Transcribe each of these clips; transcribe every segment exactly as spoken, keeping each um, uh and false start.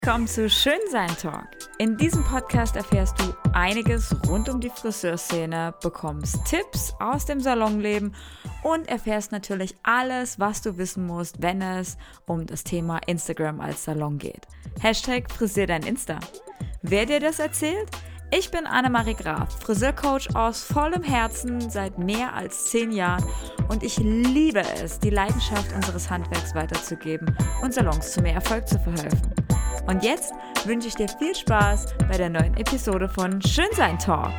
Willkommen zu Schönsein Talk. In diesem Podcast erfährst du einiges rund um die Friseurszene, bekommst Tipps aus dem Salonleben und erfährst natürlich alles, was du wissen musst, wenn es um das Thema Instagram als Salon geht. Hashtag Frisier dein Insta. Wer dir das erzählt? Ich bin Annemarie Graf, Friseurcoach aus vollem Herzen seit mehr als zehn Jahren und ich liebe es, die Leidenschaft unseres Handwerks weiterzugeben und Salons zu mehr Erfolg zu verhelfen. Und jetzt wünsche ich dir viel Spaß bei der neuen Episode von Schönsein Talk.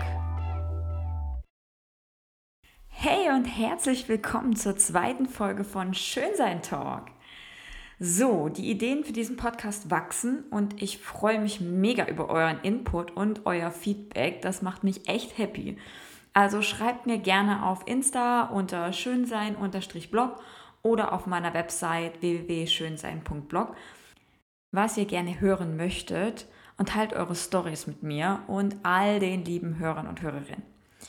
Hey und herzlich willkommen zur zweiten Folge von Schönsein Talk. So, die Ideen für diesen Podcast wachsen und ich freue mich mega über euren Input und euer Feedback. Das macht mich echt happy. Also schreibt mir gerne auf Insta unter schönsein-blog oder auf meiner Website w w w punkt schönsein punkt blog, was ihr gerne hören möchtet und teilt eure Storys mit mir und all den lieben Hörern und Hörerinnen.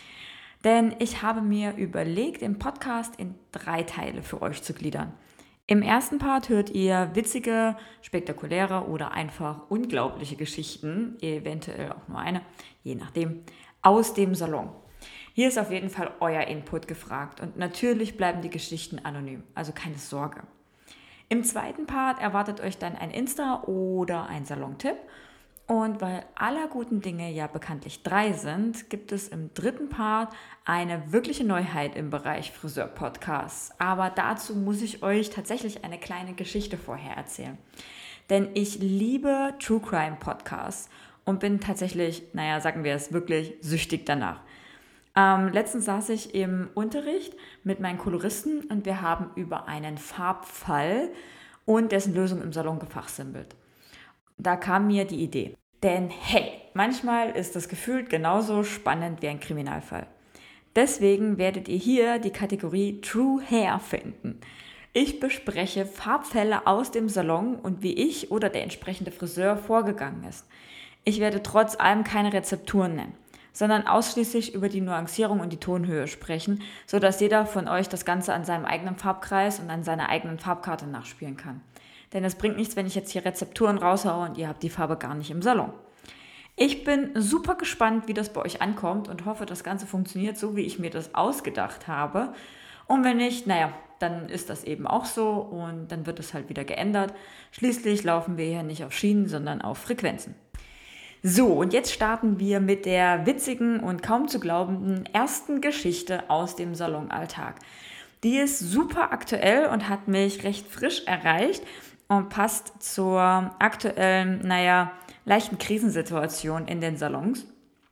Denn ich habe mir überlegt, den Podcast in drei Teile für euch zu gliedern. Im ersten Part hört ihr witzige, spektakuläre oder einfach unglaubliche Geschichten, eventuell auch nur eine, je nachdem, aus dem Salon. Hier ist auf jeden Fall euer Input gefragt und natürlich bleiben die Geschichten anonym, also keine Sorge. Im zweiten Part erwartet euch dann ein Insta- oder ein Salontipp. Und weil aller guten Dinge ja bekanntlich drei sind, gibt es im dritten Part eine wirkliche Neuheit im Bereich Friseur-Podcasts. Aber dazu muss ich euch tatsächlich eine kleine Geschichte vorher erzählen. Denn ich liebe True Crime Podcasts und bin tatsächlich, naja, sagen wir es, wirklich süchtig danach. Ähm, letztens saß ich im Unterricht mit meinen Koloristen und wir haben über einen Farbfall und dessen Lösung im Salon gefachsimpelt. Da kam mir die Idee. Denn hey, manchmal ist das gefühlt genauso spannend wie ein Kriminalfall. Deswegen werdet ihr hier die Kategorie True Hair finden. Ich bespreche Farbfälle aus dem Salon und wie ich oder der entsprechende Friseur vorgegangen ist. Ich werde trotz allem keine Rezepturen nennen, sondern ausschließlich über die Nuancierung und die Tonhöhe sprechen, sodass jeder von euch das Ganze an seinem eigenen Farbkreis und an seiner eigenen Farbkarte nachspielen kann. Denn es bringt nichts, wenn ich jetzt hier Rezepturen raushaue und ihr habt die Farbe gar nicht im Salon. Ich bin super gespannt, wie das bei euch ankommt und hoffe, das Ganze funktioniert so, wie ich mir das ausgedacht habe. Und wenn nicht, naja, dann ist das eben auch so und dann wird es halt wieder geändert. Schließlich laufen wir hier nicht auf Schienen, sondern auf Frequenzen. So, und jetzt starten wir mit der witzigen und kaum zu glaubenden ersten Geschichte aus dem Salonalltag. Die ist super aktuell und hat mich recht frisch erreicht und passt zur aktuellen, naja, leichten Krisensituation in den Salons.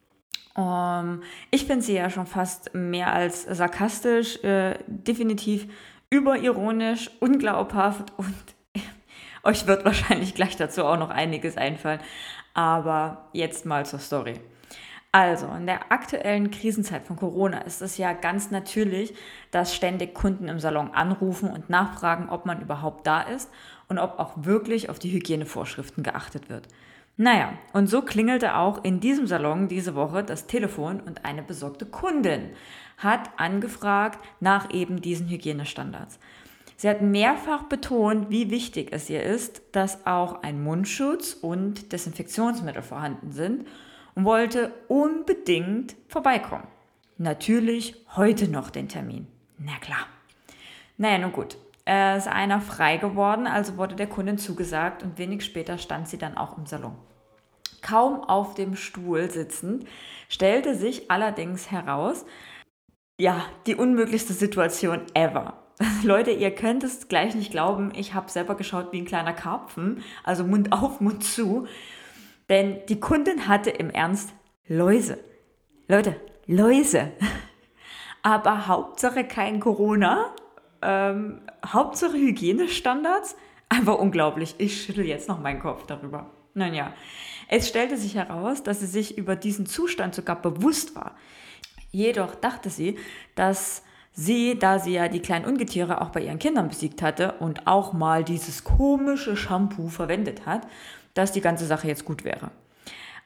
Um, ich finde sie ja schon fast mehr als sarkastisch, äh, definitiv überironisch, unglaubhaft und euch wird wahrscheinlich gleich dazu auch noch einiges einfallen. Aber jetzt mal zur Story. Also, in der aktuellen Krisenzeit von Corona ist es ja ganz natürlich, dass ständig Kunden im Salon anrufen und nachfragen, ob man überhaupt da ist und ob auch wirklich auf die Hygienevorschriften geachtet wird. Naja, und so klingelte auch in diesem Salon diese Woche das Telefon und eine besorgte Kundin hat angefragt nach eben diesen Hygienestandards. Sie hat mehrfach betont, wie wichtig es ihr ist, dass auch ein Mundschutz und Desinfektionsmittel vorhanden sind und wollte unbedingt vorbeikommen. Natürlich heute noch den Termin. Na klar. Naja, nun gut. Es ist einer frei geworden, also wurde der Kundin zugesagt und wenig später stand sie dann auch im Salon. Kaum auf dem Stuhl sitzend, stellte sich allerdings heraus, ja, die unmöglichste Situation ever. Leute, ihr könnt es gleich nicht glauben, ich habe selber geschaut wie ein kleiner Karpfen, also Mund auf, Mund zu, denn die Kundin hatte im Ernst Läuse. Leute, Läuse. Aber Hauptsache kein Corona, ähm, Hauptsache Hygienestandards, einfach unglaublich. Ich schüttel jetzt noch meinen Kopf darüber. Nun ja, es stellte sich heraus, dass sie sich über diesen Zustand sogar bewusst war. Jedoch dachte sie, dass sie, da sie ja die kleinen Ungetiere auch bei ihren Kindern besiegt hatte und auch mal dieses komische Shampoo verwendet hat, dass die ganze Sache jetzt gut wäre.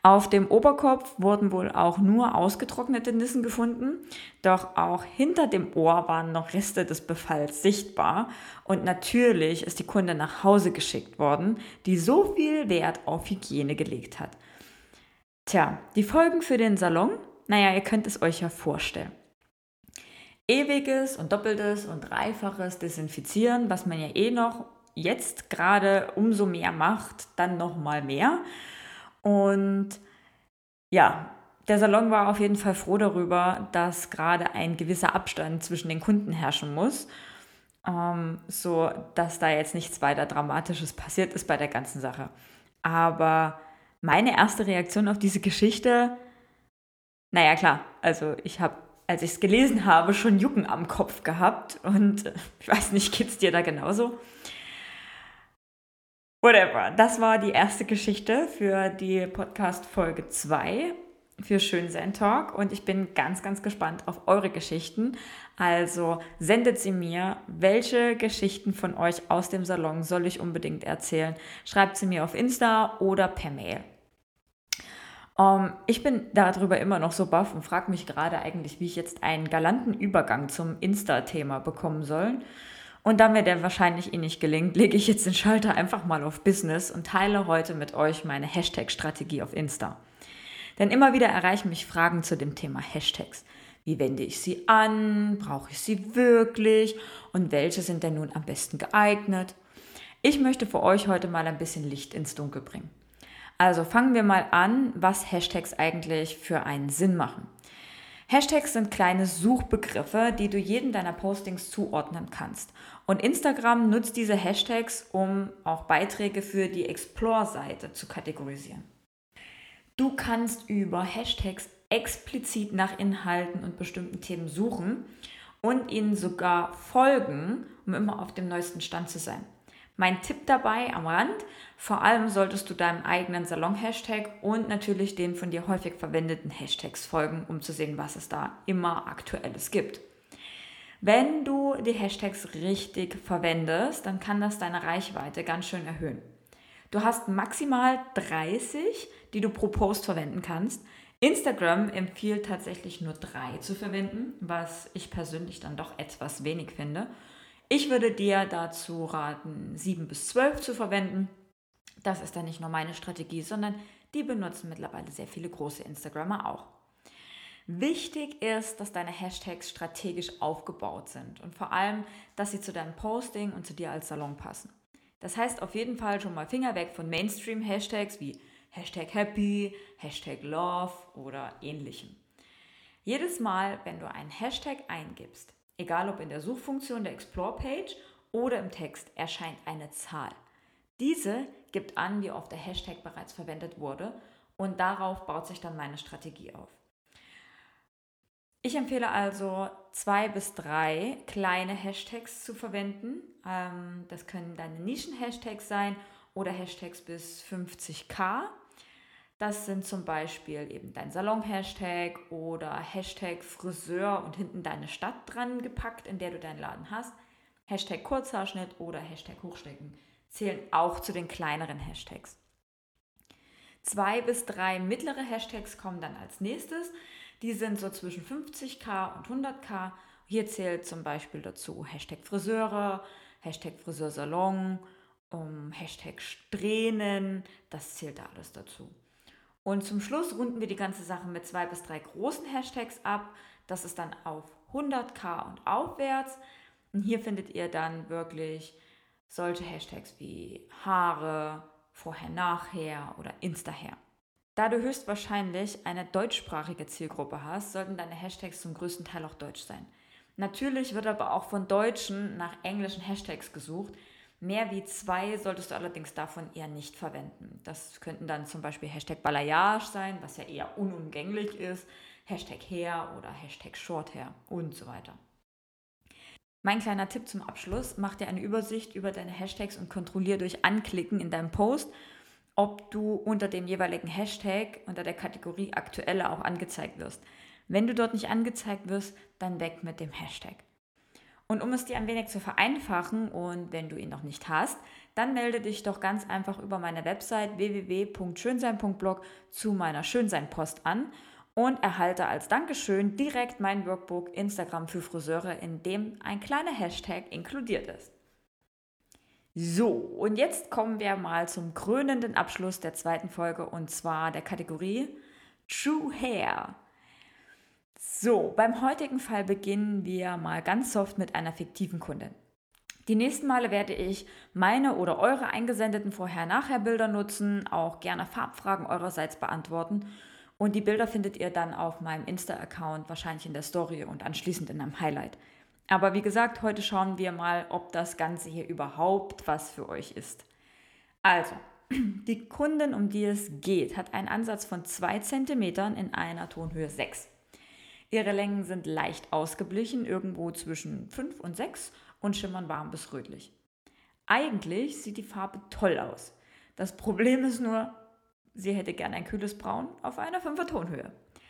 Auf dem Oberkopf wurden wohl auch nur ausgetrocknete Nissen gefunden, doch auch hinter dem Ohr waren noch Reste des Befalls sichtbar und natürlich ist die Kunde nach Hause geschickt worden, die so viel Wert auf Hygiene gelegt hat. Tja, die Folgen für den Salon? Naja, ihr könnt es euch ja vorstellen. Ewiges und doppeltes und dreifaches Desinfizieren, was man ja eh noch jetzt gerade umso mehr macht, dann nochmal mehr. Und ja, der Salon war auf jeden Fall froh darüber, dass gerade ein gewisser Abstand zwischen den Kunden herrschen muss, ähm, so dass da jetzt nichts weiter Dramatisches passiert ist bei der ganzen Sache. Aber meine erste Reaktion auf diese Geschichte, naja klar, also ich habe, als ich es gelesen habe, schon Jucken am Kopf gehabt und ich weiß nicht, geht's dir da genauso? Whatever, das war die erste Geschichte für die Podcast-Folge zwei für Schönsein Talk und ich bin ganz, ganz gespannt auf eure Geschichten. Also sendet sie mir, welche Geschichten von euch aus dem Salon soll ich unbedingt erzählen. Schreibt sie mir auf Insta oder per Mail. Um, ich bin darüber immer noch so baff und frage mich gerade eigentlich, wie ich jetzt einen galanten Übergang zum Insta-Thema bekommen soll. Und da mir der wahrscheinlich eh nicht gelingt, lege ich jetzt den Schalter einfach mal auf Business und teile heute mit euch meine Hashtag-Strategie auf Insta. Denn immer wieder erreichen mich Fragen zu dem Thema Hashtags. Wie wende ich sie an? Brauche ich sie wirklich? Und welche sind denn nun am besten geeignet? Ich möchte für euch heute mal ein bisschen Licht ins Dunkel bringen. Also fangen wir mal an, was Hashtags eigentlich für einen Sinn machen. Hashtags sind kleine Suchbegriffe, die du jedem deiner Postings zuordnen kannst. Und Instagram nutzt diese Hashtags, um auch Beiträge für die Explore-Seite zu kategorisieren. Du kannst über Hashtags explizit nach Inhalten und bestimmten Themen suchen und ihnen sogar folgen, um immer auf dem neuesten Stand zu sein. Mein Tipp dabei am Rand, vor allem solltest du deinem eigenen Salon-Hashtag und natürlich den von dir häufig verwendeten Hashtags folgen, um zu sehen, was es da immer Aktuelles gibt. Wenn du die Hashtags richtig verwendest, dann kann das deine Reichweite ganz schön erhöhen. Du hast maximal dreißig, die du pro Post verwenden kannst. Instagram empfiehlt tatsächlich nur drei zu verwenden, was ich persönlich dann doch etwas wenig finde. Ich würde dir dazu raten, sieben bis zwölf zu verwenden. Das ist dann nicht nur meine Strategie, sondern die benutzen mittlerweile sehr viele große Instagrammer auch. Wichtig ist, dass deine Hashtags strategisch aufgebaut sind und vor allem, dass sie zu deinem Posting und zu dir als Salon passen. Das heißt auf jeden Fall schon mal Finger weg von Mainstream-Hashtags wie Hashtag Happy, Hashtag Love oder ähnlichem. Jedes Mal, wenn du einen Hashtag eingibst, egal ob in der Suchfunktion der Explore-Page oder im Text, erscheint eine Zahl. Diese gibt an, wie oft der Hashtag bereits verwendet wurde und darauf baut sich dann meine Strategie auf. Ich empfehle also zwei bis drei kleine Hashtags zu verwenden. Das können deine Nischen-Hashtags sein oder Hashtags bis fünfzigtausend. Das sind zum Beispiel eben dein Salon-Hashtag oder Hashtag Friseur und hinten deine Stadt dran gepackt, in der du deinen Laden hast. Hashtag Kurzhaarschnitt oder Hashtag Hochstecken zählen auch zu den kleineren Hashtags. Zwei bis drei mittlere Hashtags kommen dann als nächstes. Die sind so zwischen fünfzigtausend und hunderttausend. Hier zählt zum Beispiel dazu Hashtag Friseure, Hashtag Friseursalon, um, Hashtag Strähnen, das zählt da alles dazu. Und zum Schluss runden wir die ganze Sache mit zwei bis drei großen Hashtags ab. Das ist dann auf hunderttausend und aufwärts. Und hier findet ihr dann wirklich solche Hashtags wie Haare, vorher, nachher oder Instaher. Da du höchstwahrscheinlich eine deutschsprachige Zielgruppe hast, sollten deine Hashtags zum größten Teil auch deutsch sein. Natürlich wird aber auch von Deutschen nach englischen Hashtags gesucht. Mehr wie zwei solltest du allerdings davon eher nicht verwenden. Das könnten dann zum Beispiel Hashtag Balayage sein, was ja eher unumgänglich ist, Hashtag Hair oder Hashtag Shorthair und so weiter. Mein kleiner Tipp zum Abschluss, mach dir eine Übersicht über deine Hashtags und kontrolliere durch Anklicken in deinem Post, ob du unter dem jeweiligen Hashtag, unter der Kategorie Aktuelle auch angezeigt wirst. Wenn du dort nicht angezeigt wirst, dann weg mit dem Hashtag. Und um es dir ein wenig zu vereinfachen und wenn du ihn noch nicht hast, dann melde dich doch ganz einfach über meine Website w w w punkt schönsein punkt blog zu meiner Schönsein-Post an und erhalte als Dankeschön direkt mein Workbook Instagram für Friseure, in dem ein kleiner Hashtag inkludiert ist. So, und jetzt kommen wir mal zum krönenden Abschluss der zweiten Folge und zwar der Kategorie True Hair. So, beim heutigen Fall beginnen wir mal ganz soft mit einer fiktiven Kundin. Die nächsten Male werde ich meine oder eure eingesendeten Vorher-Nachher-Bilder nutzen, auch gerne Farbfragen eurerseits beantworten und die Bilder findet ihr dann auf meinem Insta-Account, wahrscheinlich in der Story und anschließend in einem Highlight. Aber wie gesagt, heute schauen wir mal, ob das Ganze hier überhaupt was für euch ist. Also, die Kundin, um die es geht, hat einen Ansatz von zwei Zentimetern in einer Tonhöhe sechs. Ihre Längen sind leicht ausgeblichen, irgendwo zwischen fünf und sechs und schimmern warm bis rötlich. Eigentlich sieht die Farbe toll aus. Das Problem ist nur, sie hätte gerne ein kühles Braun auf einer fünfer Tonhöhe.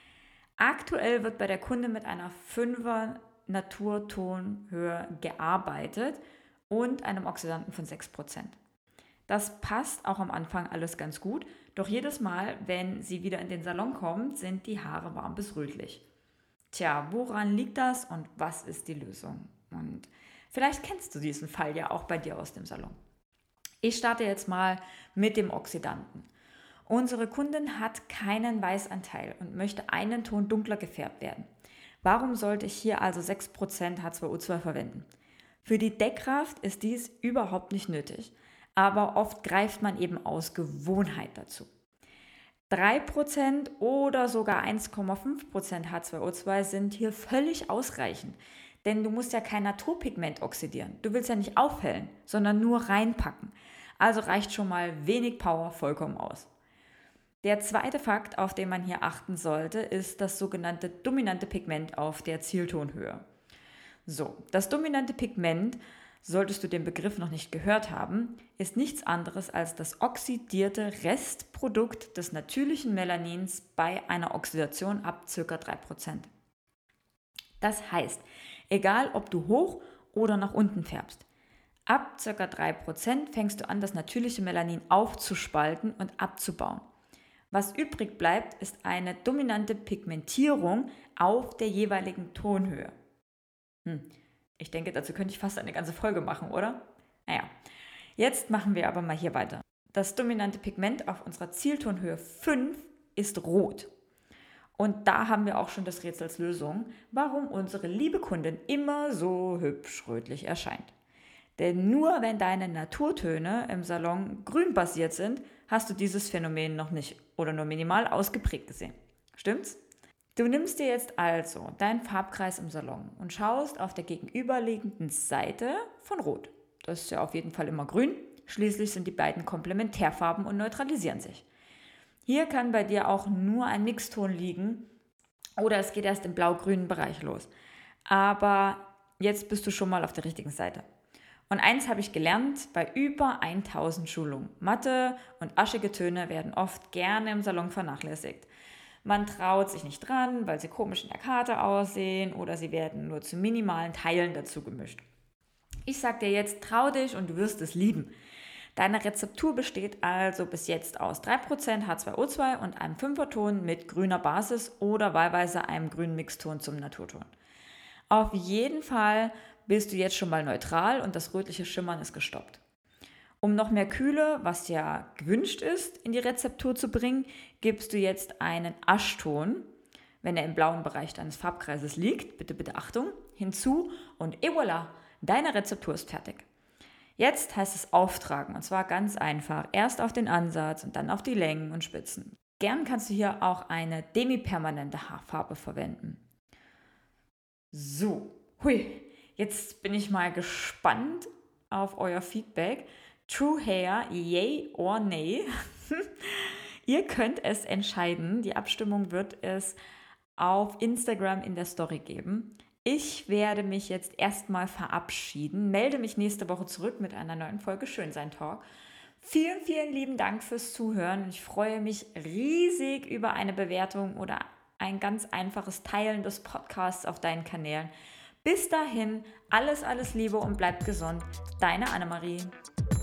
Aktuell wird bei der Kundin mit einer fünfer Naturtonhöhe gearbeitet und einem Oxidanten von sechs Prozent. Das passt auch am Anfang alles ganz gut, doch jedes Mal, wenn sie wieder in den Salon kommt, sind die Haare warm bis rötlich. Tja, woran liegt das und was ist die Lösung? Und vielleicht kennst du diesen Fall ja auch bei dir aus dem Salon. Ich starte jetzt mal mit dem Oxidanten. Unsere Kundin hat keinen Weißanteil und möchte einen Ton dunkler gefärbt werden. Warum sollte ich hier also sechs Prozent H zwei O zwei verwenden? Für die Deckkraft ist dies überhaupt nicht nötig, aber oft greift man eben aus Gewohnheit dazu. drei Prozent oder sogar eins Komma fünf Prozent H zwei O zwei sind hier völlig ausreichend, denn du musst ja kein Naturpigment oxidieren. Du willst ja nicht aufhellen, sondern nur reinpacken. Also reicht schon mal wenig Power vollkommen aus. Der zweite Fakt, auf den man hier achten sollte, ist das sogenannte dominante Pigment auf der Zieltonhöhe. So, das dominante Pigment, solltest du den Begriff noch nicht gehört haben, ist nichts anderes als das oxidierte Restprodukt des natürlichen Melanins bei einer Oxidation ab ca. drei Prozent. Das heißt, egal ob du hoch oder nach unten färbst, ab ca. drei Prozent fängst du an, das natürliche Melanin aufzuspalten und abzubauen. Was übrig bleibt, ist eine dominante Pigmentierung auf der jeweiligen Tonhöhe. Hm, ich denke, dazu könnte ich fast eine ganze Folge machen, oder? Naja, jetzt machen wir aber mal hier weiter. Das dominante Pigment auf unserer Zieltonhöhe fünf ist rot. Und da haben wir auch schon das Rätsels Lösung, warum unsere liebe Kundin immer so hübsch rötlich erscheint. Denn nur wenn deine Naturtöne im Salon grün basiert sind, hast du dieses Phänomen noch nicht oder nur minimal ausgeprägt gesehen. Stimmt's? Du nimmst dir jetzt also deinen Farbkreis im Salon und schaust auf der gegenüberliegenden Seite von Rot. Das ist ja auf jeden Fall immer grün. Schließlich sind die beiden Komplementärfarben und neutralisieren sich. Hier kann bei dir auch nur ein Mixton liegen oder es geht erst im blau-grünen Bereich los. Aber jetzt bist du schon mal auf der richtigen Seite. Und eins habe ich gelernt bei über tausend Schulungen. Matte und aschige Töne werden oft gerne im Salon vernachlässigt. Man traut sich nicht dran, weil sie komisch in der Karte aussehen oder sie werden nur zu minimalen Teilen dazu gemischt. Ich sag dir jetzt, trau dich und du wirst es lieben. Deine Rezeptur besteht also bis jetzt aus drei Prozent H zwei O zwei und einem Fünferton mit grüner Basis oder wahlweise einem grünen Mixton zum Naturton. Auf jeden Fall bist du jetzt schon mal neutral und das rötliche Schimmern ist gestoppt. Um noch mehr Kühle, was ja gewünscht ist, in die Rezeptur zu bringen, gibst du jetzt einen Aschton, wenn er im blauen Bereich deines Farbkreises liegt, bitte, bitte Achtung, hinzu und et voilà, deine Rezeptur ist fertig. Jetzt heißt es auftragen und zwar ganz einfach, erst auf den Ansatz und dann auf die Längen und Spitzen. Gern kannst du hier auch eine demipermanente Haarfarbe verwenden. So, hui. Jetzt bin ich mal gespannt auf euer Feedback. True Hair, yay or nay? Ihr könnt es entscheiden. Die Abstimmung wird es auf Instagram in der Story geben. Ich werde mich jetzt erstmal verabschieden, melde mich nächste Woche zurück mit einer neuen Folge Schönsein Talk. Vielen, vielen lieben Dank fürs Zuhören. Ich freue mich riesig über eine Bewertung oder ein ganz einfaches Teilen des Podcasts auf deinen Kanälen. Bis dahin, alles, alles Liebe und bleibt gesund. Deine Annemarie.